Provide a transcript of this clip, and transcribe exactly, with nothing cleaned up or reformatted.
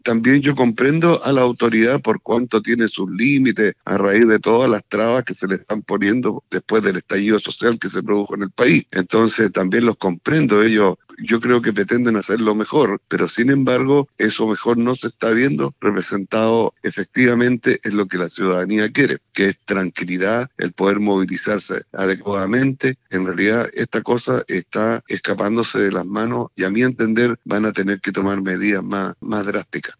También yo comprendo a la autoridad por cuánto tiene sus límites a raíz de todas las trabas que se le están poniendo después del estallido social que se produjo en el país. Entonces también los comprendo. Ellos, yo creo que pretenden hacerlo mejor, pero sin embargo eso mejor no se está viendo representado efectivamente en lo que la ciudadanía quiere, que es tranquilidad, el poder movilizarse adecuadamente. En realidad esta cosa está escapándose de las manos y a mi entender van a tener que tomar medidas más, más drásticas.